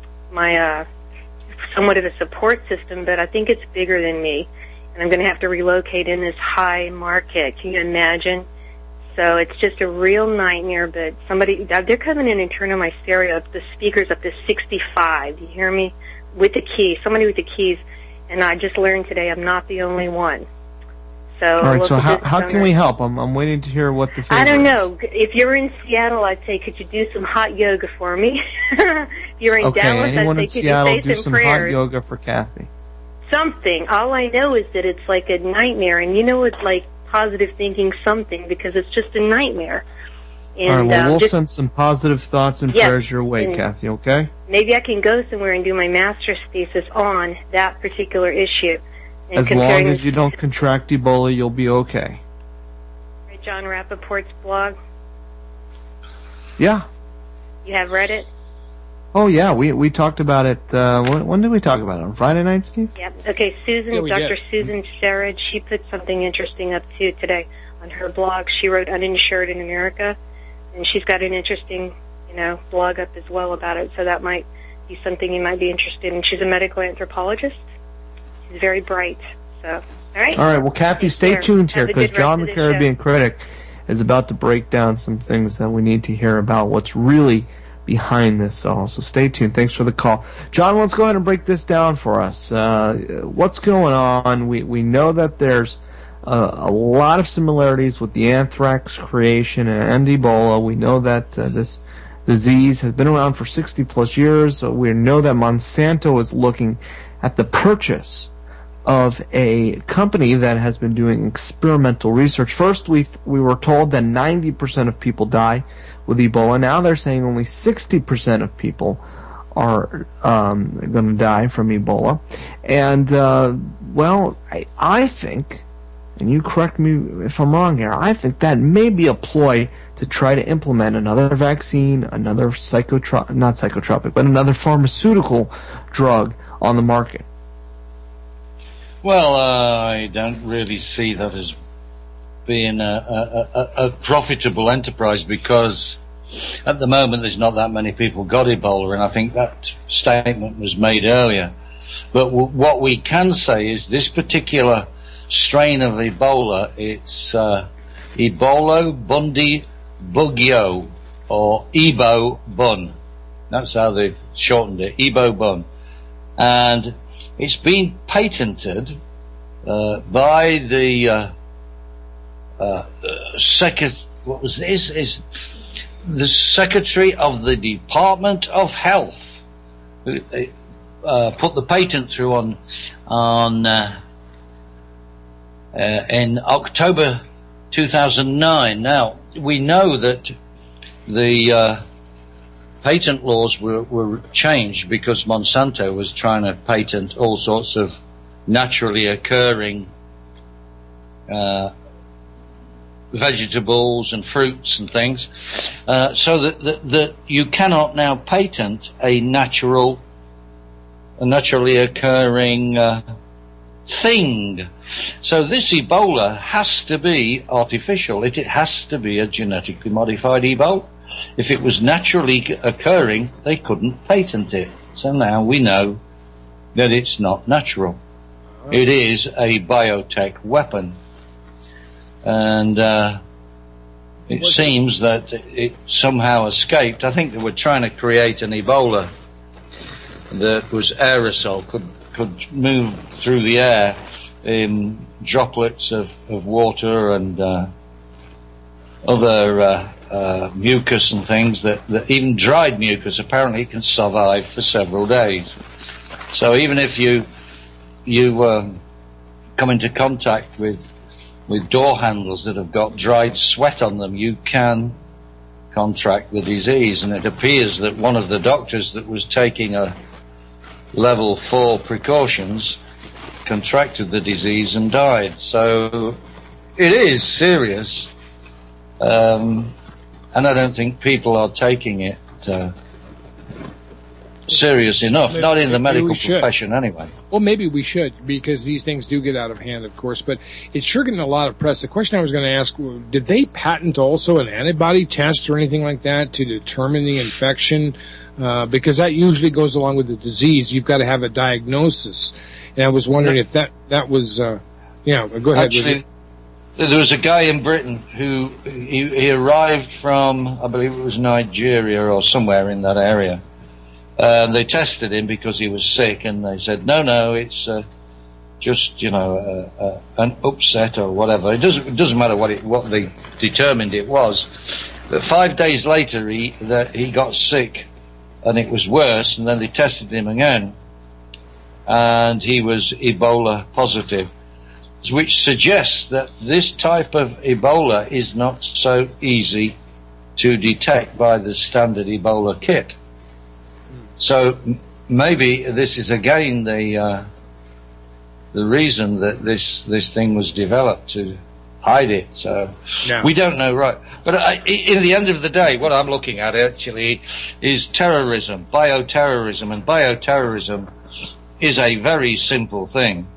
S17: somewhat of a support system, but I think it's bigger than me, and I'm going to have to relocate in this high market. Can you imagine? So it's just a real nightmare, but they're coming in and turning my stereo up, the speakers up to 65. You hear me? With the keys, somebody with the keys, and I just learned today I'm not the only one. So,
S6: all right, so how can we help? I'm waiting to hear what the favor
S17: I don't
S6: is.
S17: know. If you're in Seattle, I'd say, could you do some hot yoga for me? If you're in Dallas,
S6: anyone
S17: I'd say,
S6: in Seattle,
S17: could you
S6: do
S17: say
S6: some
S17: some
S6: hot
S17: prayers?
S6: yoga for Kathy.
S17: Something. All I know is that it's like a nightmare, and it's like positive thinking something, because it's just a nightmare. And,
S6: all right, well, we'll
S17: just,
S6: send some positive thoughts and prayers your way, Kathy, okay?
S17: Maybe I can go somewhere and do my master's thesis on that particular issue. And
S6: As long as you don't contract Ebola, you'll be okay.
S17: John Rappaport's blog,
S6: Yeah.
S17: you have read it?
S6: Oh, yeah, we talked about it. When did we talk about it? On Friday night, Steve?
S17: Yep. Okay, Dr. Susan Serrage, she put something interesting up too today on her blog. She wrote Uninsured in America, and she's got an interesting, blog up as well about it. So that might be something you might be interested in. She's a medical anthropologist. She's very bright. So, all right.
S6: All right, well, Kathy, stay tuned here,
S17: Have a
S6: because
S17: good
S6: John,
S17: rest
S6: the
S17: of the
S6: Caribbean Critic, is about to break down some things that we need to hear about what's really behind this all. So stay tuned. Thanks for the call. John, let's go ahead and break this down for us. What's going on? We know that there's a lot of similarities with the anthrax creation and Ebola. We know that this disease has been around for 60-plus years. So we know that Monsanto is looking at the purchase of a company that has been doing experimental research. First, we were told that 90% of people die with Ebola. Now they're saying only 60% of people are going to die from Ebola. And, I think, and you correct me if I'm wrong here, I think that may be a ploy to try to implement another vaccine, another another pharmaceutical drug on the market.
S12: Well, I don't really see that as being a profitable enterprise, because at the moment there's not that many people got Ebola, and I think that statement was made earlier. But what we can say is this particular strain of Ebola, it's Ebola Bundi Bugyo, or Ebo Bun. That's how they've shortened it, Ebo Bun. And it's been patented by the the Secretary of the Department of Health, who put the patent through in October 2009. Now we know that the patent laws were changed because Monsanto was trying to patent all sorts of naturally occurring vegetables and fruits and things, so that you cannot now patent a naturally occurring thing. So this Ebola has to be artificial. It has to be a genetically modified Ebola. If it was naturally occurring, they couldn't patent it. So now we know that it's not natural. It is a biotech weapon. And it seems that it somehow escaped. I think they were trying to create an Ebola that was aerosol, could move through the air in droplets of water and other mucus and things, that even dried mucus apparently can survive for several days. So even if you come into contact with door handles that have got dried sweat on them, you can contract the disease. And it appears that one of the doctors that was taking a level 4 precautions, contracted the disease and died. So it is serious, and I don't think people are taking it serious enough. Not in the medical profession, anyway.
S7: Well, maybe we should, because these things do get out of hand, of course, but it's sure getting a lot of press. The question I was going to ask, did they patent also an antibody test or anything like that to determine the infection? Because that usually goes along with the disease. You've got to have a diagnosis. And I was wondering if that was, go ahead.
S12: Actually, there was a guy in Britain who, he arrived from, I believe it was Nigeria or somewhere in that area. They tested him because he was sick, and they said, no, it's just, an upset or whatever. It doesn't matter what they determined it was. But 5 days later, he got sick, and it was worse, and then they tested him again, and he was Ebola positive, which suggests that this type of Ebola is not so easy to detect by the standard Ebola kit. So maybe this is again the reason that this thing was developed, to hide it. So we don't know, right? But in the end of the day, what I'm looking at actually is terrorism, bioterrorism, and bioterrorism is a very simple thing.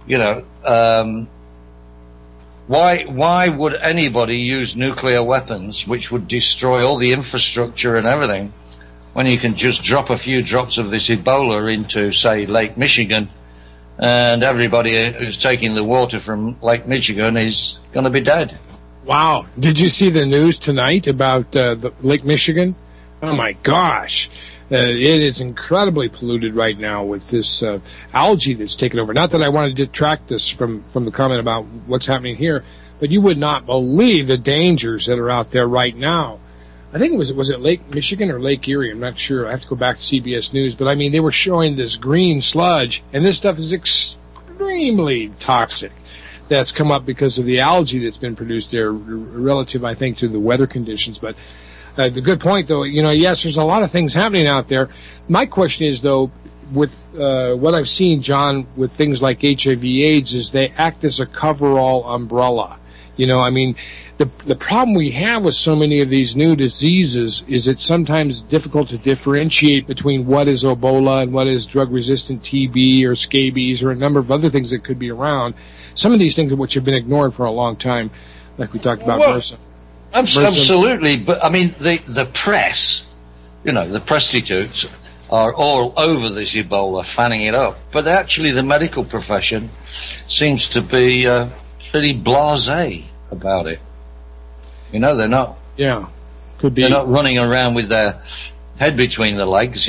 S12: Why would anybody use nuclear weapons, which would destroy all the infrastructure and everything, when you can just drop a few drops of this Ebola into, say, Lake Michigan, and everybody who's taking the water from Lake Michigan is going to be dead?
S7: Wow. Did you see the news tonight about the Lake Michigan? Oh, my gosh. It is incredibly polluted right now with this algae that's taken over. Not that I want to detract this from the comment about what's happening here, but you would not believe the dangers that are out there right now. I think was it Lake Michigan or Lake Erie? I'm not sure. I have to go back to CBS News. But, I mean, they were showing this green sludge, and this stuff is extremely toxic. That's come up because of the algae that's been produced there, relative, I think, to the weather conditions. But the good point, though, yes, there's a lot of things happening out there. My question is, though, with what I've seen, John, with things like HIV/AIDS, is they act as a cover-all umbrella. The problem we have with so many of these new diseases is it's sometimes difficult to differentiate between what is Ebola and what is drug-resistant TB or scabies or a number of other things that could be around. Some of these things which have been ignored for a long time, like we talked about MRSA.
S12: Absolutely, but I mean the press, the prostitutes are all over this Ebola, fanning it up. But actually the medical profession seems to be pretty blasé about it. They're not. Yeah, could be. They're not running around with their head between their legs.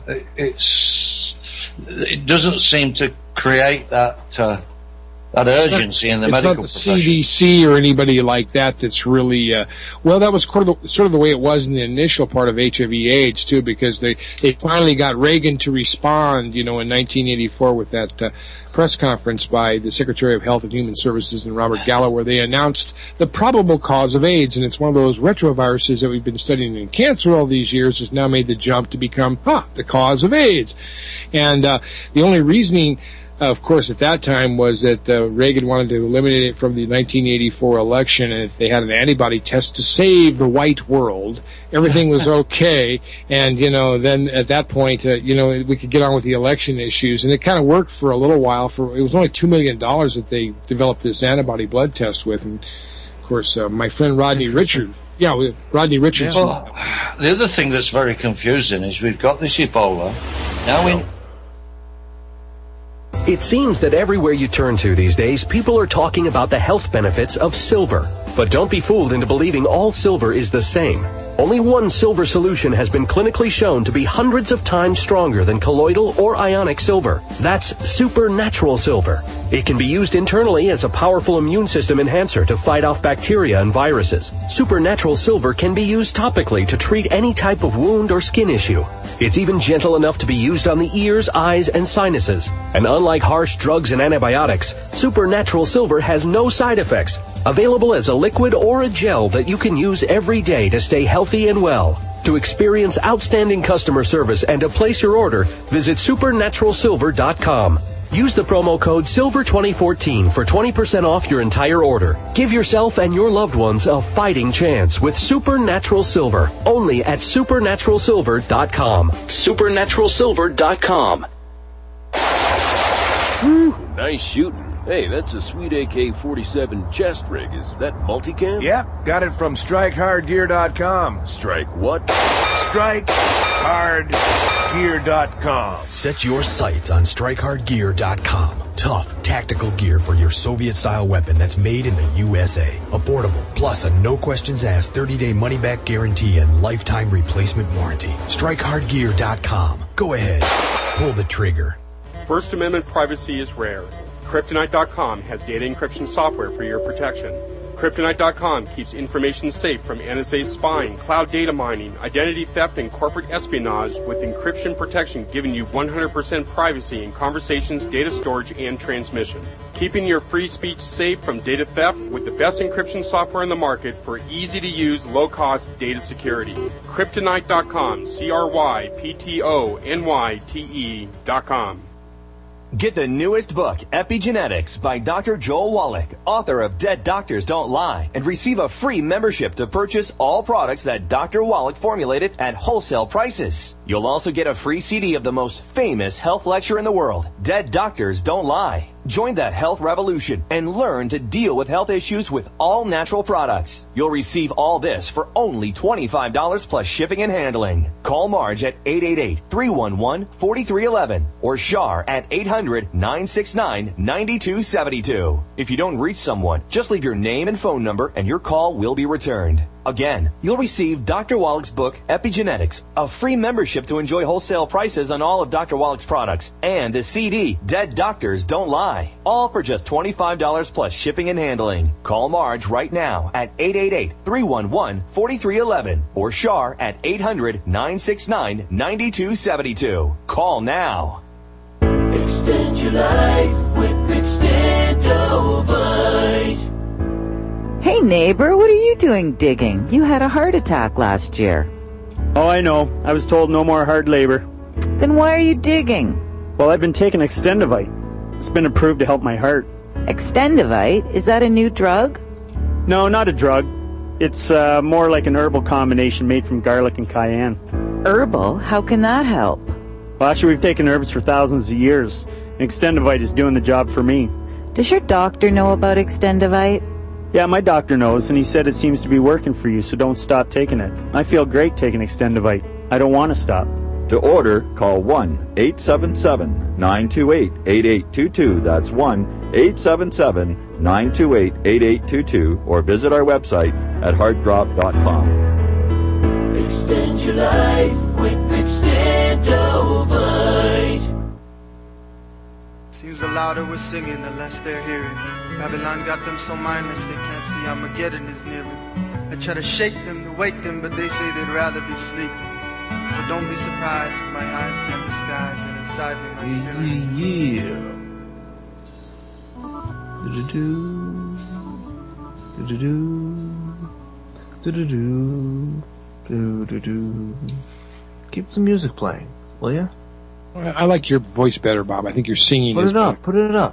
S12: It doesn't seem to create that urgency in the medical profession.
S7: It's not the CDC or anybody like that that's really. That was sort of the way it was in the initial part of HIV/AIDS too, because they finally got Reagan to respond, in 1984 with that press conference by the Secretary of Health and Human Services and Robert Gallo, where they announced the probable cause of AIDS. And it's one of those retroviruses that we've been studying in cancer all these years has now made the jump to become, the cause of AIDS. And the only reasoning, of course, at that time was that Reagan wanted to eliminate it from the 1984 election, and if they had an antibody test to save the white world, everything was okay. And, then at that point, we could get on with the election issues. And it kind of worked for a little while. It was only $2 million that they developed this antibody blood test with. And, of course, my friend Rodney Richards. Yeah, Rodney Richards.
S12: Well, the other thing that's very confusing is we've got this Ebola. Now
S18: It seems that everywhere you turn to these days, people are talking about the health benefits of silver. But don't be fooled into believing all silver is the same. Only one silver solution has been clinically shown to be hundreds of times stronger than colloidal or ionic silver. That's supernatural silver. It can be used internally as a powerful immune system enhancer to fight off bacteria and viruses. Supernatural silver can be used topically to treat any type of wound or skin issue. It's even gentle enough to be used on the ears, eyes, and sinuses. And unlike harsh drugs and antibiotics, supernatural silver has no side effects. Available as a liquid or a gel that you can use every day to stay healthy and well. To experience outstanding customer service and to place your order, visit supernaturalsilver.com. Use the promo code SILVER2014 for 20% off your entire order. Give yourself and your loved ones a fighting chance with Supernatural Silver, only at supernaturalsilver.com. Supernaturalsilver.com.
S9: Whew, nice shooting. Hey, that's a sweet AK-47 chest rig. Is that multicam?
S19: Yep, got it from StrikeHardGear.com.
S9: Strike what?
S19: StrikeHardGear.com.
S20: Set your sights on StrikeHardGear.com. Tough, tactical gear for your Soviet-style weapon that's made in the USA. Affordable, plus a no-questions-asked 30-day money-back guarantee and lifetime replacement warranty. StrikeHardGear.com. Go ahead. Pull the trigger.
S21: First Amendment privacy is rare. Kryptonite.com has data encryption software for your protection. Kryptonite.com keeps information safe from NSA spying, cloud data mining, identity theft, and corporate espionage with encryption protection giving you 100% privacy in conversations, data storage, and transmission. Keeping your free speech safe from data theft with the best encryption software in the market for easy-to-use, low-cost data security. Kryptonite.com, CRYPTONYTE.com.
S14: Get the newest book, Epigenetics, by Dr. Joel Wallach, author of Dead Doctors Don't Lie, and receive a free membership to purchase all products that Dr. Wallach formulated at wholesale prices. You'll also get a free CD of the most famous health lecture in the world, Dead Doctors Don't Lie. Join the health revolution and learn to deal with health issues with all natural products. You'll receive all this for only $25 plus shipping and handling. Call Marge at 888-311-4311 or Shar at 800-969-9272. If you don't reach someone, just leave your name and phone number and your call will be returned. Again, you'll receive Dr. Wallach's book, Epigenetics, a free membership to enjoy wholesale prices on all of Dr. Wallach's products, and the CD, Dead Doctors Don't Lie, all for just $25 plus shipping and handling. Call Marge right now at 888-311-4311 or Shar at 800-969-9272. Call now.
S22: Extend your life with Extendovite.
S23: Hey neighbor, what are you doing digging? You had a heart attack last year.
S24: Oh, I know. I was told no more hard labor.
S23: Then why are you digging?
S24: Well, I've been taking Extendovite. It's been approved to help my heart.
S23: Extendovite? Is that a new drug?
S24: No, not a drug. It's more like an herbal combination made from garlic and cayenne.
S23: Herbal? How can that help?
S24: Well, actually, we've taken herbs for thousands of years, and Extendovite is doing the job for me.
S23: Does your doctor know about Extendovite?
S24: Yeah, my doctor knows, and he said it seems to be working for you, so don't stop taking it. I feel great taking Extendovite. I don't want to stop.
S25: To order, call 1-877-928-8822. That's 1-877-928-8822, or visit our website at heartdrop.com.
S22: Extend your life with Extendovite.
S26: Seems the louder we're singing, the less they're hearing. Babylon got them so mindless they can't see Armageddon is nearing. I try to shake them, to wake them, but they say they'd rather be sleeping. So don't be surprised if my eyes can't disguise that inside me my
S6: spirit. Keep the music playing, will you?
S7: I like your voice better, Bob. I think your singing is better.
S6: Put it up.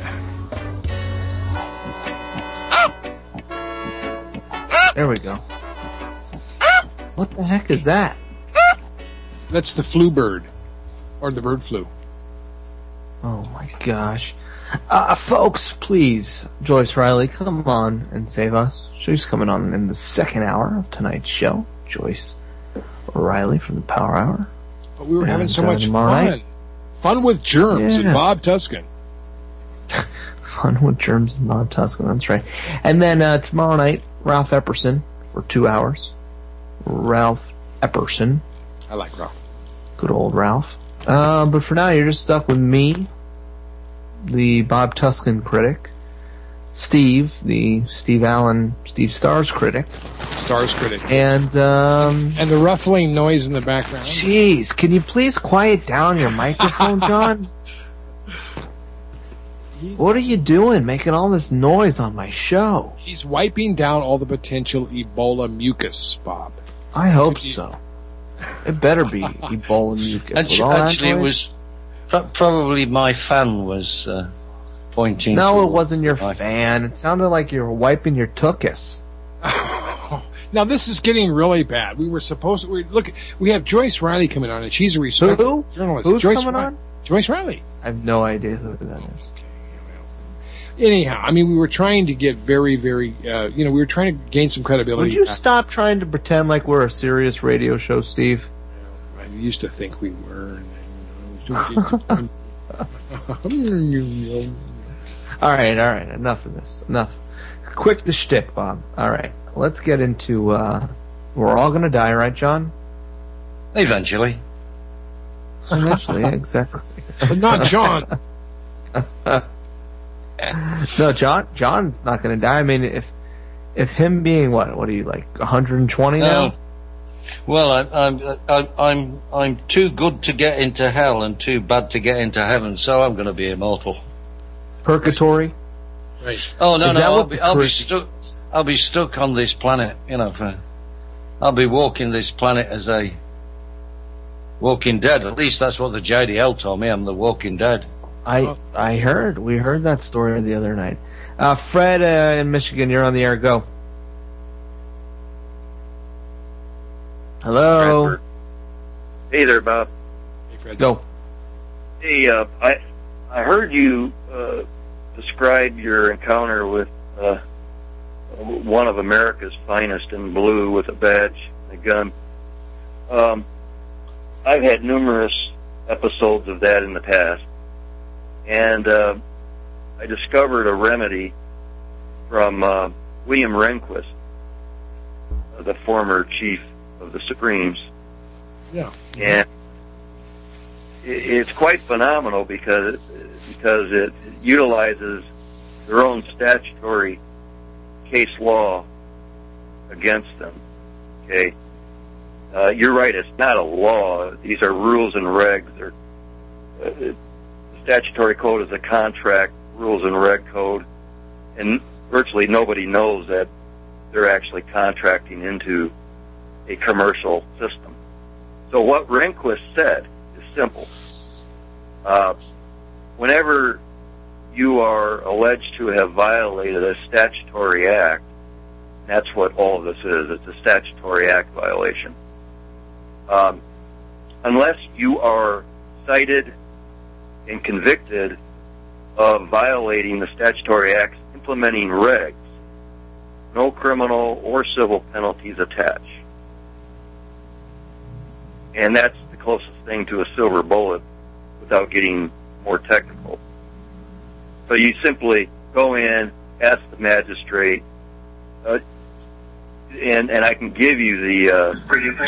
S6: There we go. What the heck is that?
S7: That's the flu bird. Or the bird flu.
S6: Oh my gosh. Folks, please, Joyce Riley, come on and save us. She's coming on in the second hour of tonight's show. Joyce Riley from the Power Hour.
S7: But we were having so much fun. Night. Fun with germs and Bob Tuscan.
S6: Fun with germs and Bob Tuscan, that's right. And then tomorrow night, Ralph Epperson for 2 hours. Ralph Epperson.
S7: I like Ralph.
S6: Good old Ralph. But for now, you're just stuck with me, the Bob Tuscan critic, Steve, the Steve Allen, Steve Stars critic.
S7: Stars critic.
S6: And
S7: the ruffling noise in the background.
S6: Jeez, can you please quiet down your microphone, John? What are you doing, making all this noise on my show?
S7: He's wiping down all the potential Ebola mucus, Bob.
S6: I hope so. It better be Ebola mucus.
S12: Actually, it was probably my fan was pointing.
S6: No, it wasn't your fan. It sounded like you were wiping your tuchus.
S7: Now this is getting really bad. We were supposed to we have Joyce Riley coming on, and she's a respected journalist.
S6: Who's
S7: Joyce
S6: coming on?
S7: Joyce Riley.
S6: I have no idea who that is.
S7: Anyhow, I mean, we were trying to get very, very, we were trying to gain some credibility.
S6: Would you stop trying to pretend like we're a serious radio show, Steve?
S7: I used to think we were.
S6: All right. Enough of this. Enough. Quick the shtick, Bob. All right. Let's get into, we're all going to die, right, John?
S12: Eventually.
S6: Eventually, exactly.
S7: But not John.
S6: No, John's not going to die. I mean, if him being what are you, like 120 now?
S12: Well, I'm too good to get into hell and too bad to get into heaven, so I'm going to be immortal.
S6: Purgatory?
S7: Right.
S12: Oh no, I'll be stuck. I'll be stuck on this planet. I'll be walking this planet as a Walking Dead. At least that's what the JDL told me. I'm the Walking Dead.
S6: We heard that story the other night. Fred in Michigan, you're on the air. Go. Hello.
S1: Bradford. Hey there, Bob.
S7: Hey, Fred.
S6: Go.
S1: Hey, I heard you describe your encounter with one of America's finest in blue with a badge and a gun. I've had numerous episodes of that in the past, and I discovered a remedy from William Rehnquist, the former chief of the Supremes.
S7: Yeah.
S1: And it's quite phenomenal because it utilizes their own statutory case law against them. Okay, you're right. It's not a law. These are rules and regs. The statutory code is a contract rules and reg code, and virtually nobody knows that they're actually contracting into a commercial system. So what Rehnquist said is simple. Whenever you are alleged to have violated a statutory act, that's what all of this is. It's a statutory act violation. Unless you are cited and convicted of violating the statutory acts implementing regs, no criminal or civil penalties attach. And that's the closest thing to a silver bullet without getting more technical. So you simply go in, ask the magistrate, and I can give you the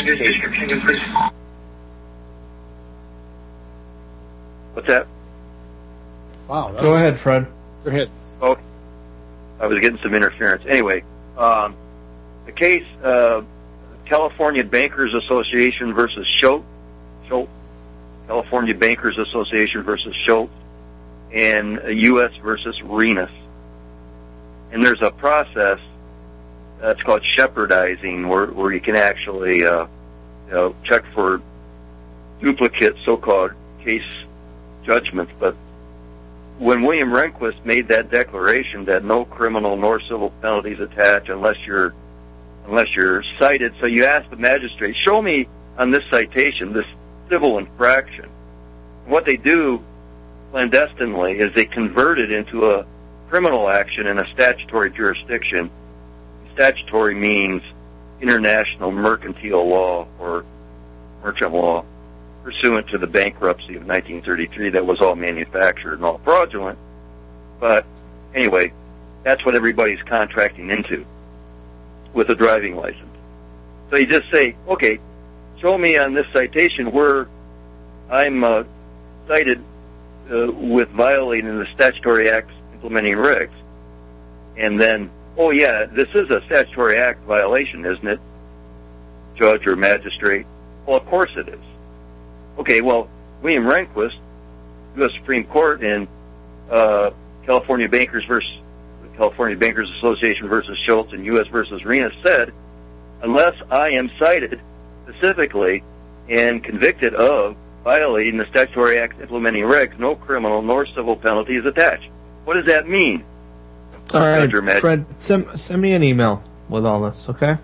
S1: What's that?
S7: Wow.
S6: Go ahead, Fred.
S7: Go ahead.
S1: Oh, I was getting some interference. Anyway, the case, California Bankers Association versus Schultz, California Bankers Association versus Schultz, and U.S. versus Renus. And there's a process that's called shepherdizing, where you can actually check for duplicate so-called case judgments. But when William Rehnquist made that declaration that no criminal nor civil penalties attach unless you're cited, so you ask the magistrate, show me on this citation this civil infraction. What they do clandestinely is they convert it into a criminal action in a statutory jurisdiction. Statutory means international mercantile law or merchant law, pursuant to the bankruptcy of 1933 that was all manufactured and all fraudulent. But anyway, that's what everybody's contracting into with a driving license. So you just say, okay, show me on this citation where I'm cited with violating the statutory acts implementing regs. And then, oh yeah, this is a statutory act violation, isn't it, judge or magistrate? Well, of course it is. Okay, well, William Rehnquist, U.S. Supreme Court in California Bankers Association versus Schultz and U.S. versus Renus said, unless I am cited specifically and convicted of violating the statutory acts implementing regs, no criminal nor civil penalty is attached. What does that mean?
S6: All right, Fred, send me an email with all this, okay?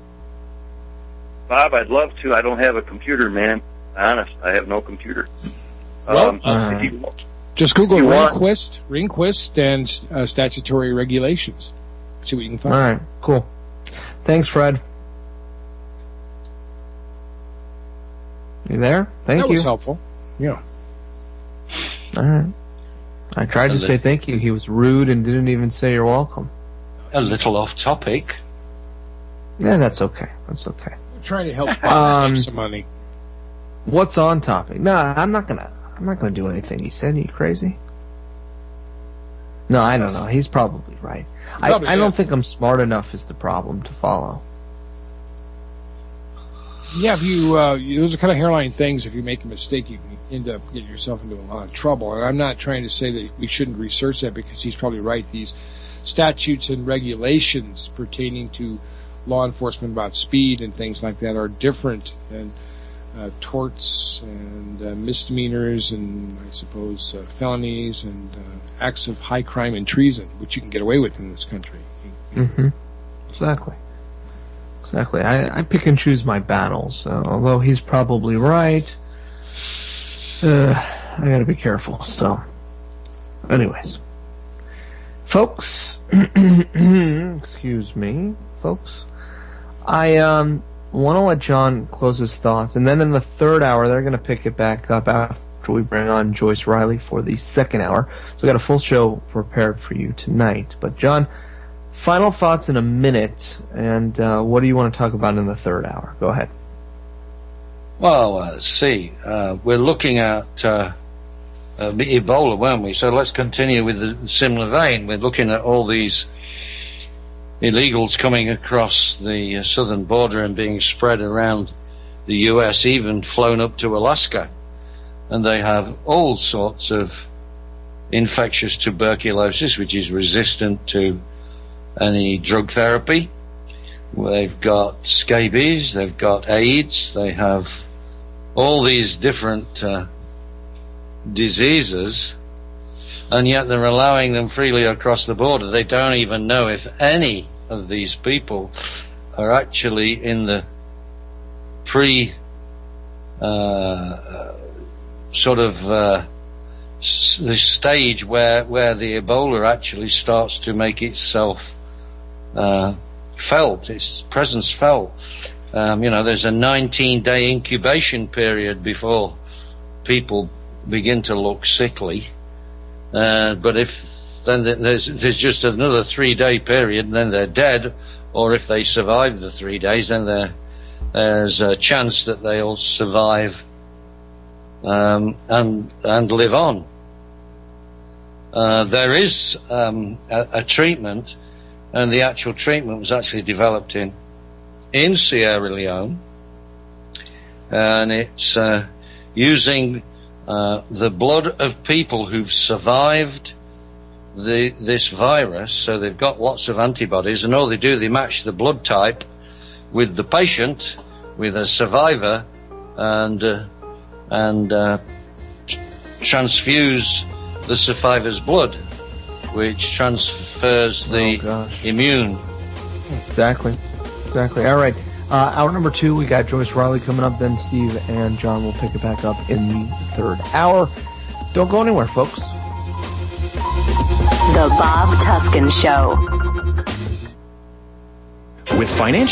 S1: Bob, I'd love to. I don't have a computer, man. Honest, I have no computer.
S7: Well, just Google Rehnquist and statutory regulations. See what you can find.
S6: All right, cool. Thanks, Fred. You there? Thank you.
S7: That was helpful. Yeah.
S6: All right. I tried to say thank you. He was rude and didn't even say you're welcome.
S12: A little off topic.
S6: Yeah, that's okay. That's okay.
S7: We're trying to help Bob save some money.
S6: What's on topic? No, I'm not gonna do anything he said. Are you crazy? No, I don't know. He's probably right. I don't think I'm smart enough is the problem to follow.
S7: Yeah, if you those are kind of hairline things. If you make a mistake, you can end up getting yourself into a lot of trouble. And I'm not trying to say that we shouldn't research that, because he's probably right. These statutes and regulations pertaining to law enforcement about speed and things like that are different than torts and misdemeanors and, I suppose, felonies and acts of high crime and treason, which you can get away with in this country.
S6: Mm-hmm. Exactly. I pick and choose my battles. Although he's probably right, I gotta be careful. So, anyways, folks, excuse me, folks. I want to let John close his thoughts, and then in the third hour, they're going to pick it back up after we bring on Joyce Riley for the second hour. So we got a full show prepared for you tonight. But John, final thoughts in a minute, and what do you want to talk about in the third hour? Go ahead.
S12: Well, let's see. We're looking at Ebola, weren't we? So let's continue with the similar vein. We're looking at all these illegals coming across the southern border and being spread around the U.S., even flown up to Alaska. And they have all sorts of infectious tuberculosis, which is resistant to any drug therapy. They've got scabies, they've got AIDS, they have all these different diseases, and yet they're allowing them freely across the border. They don't even know if any of these people are actually in the the stage where the Ebola actually starts to make itself felt, its presence felt. There's a 19-day incubation period before people begin to look sickly. But if then there's just another 3-day period, and then they're dead, or if they survive the 3 days, then there's a chance that they'll survive and live on. There is a treatment, and the actual treatment was actually developed in Sierra Leone, and it's using the blood of people who've survived this virus. So they've got lots of antibodies, and all they do, they match the blood type with the patient, with a survivor, and transfuse the survivor's blood, which transfers the immune.
S6: Exactly. All right. Hour number 2, we got Joyce Riley coming up. Then Steve and John will pick it back up in the third hour. Don't go anywhere, folks.
S2: The Bob Tuskin Show.
S9: With financial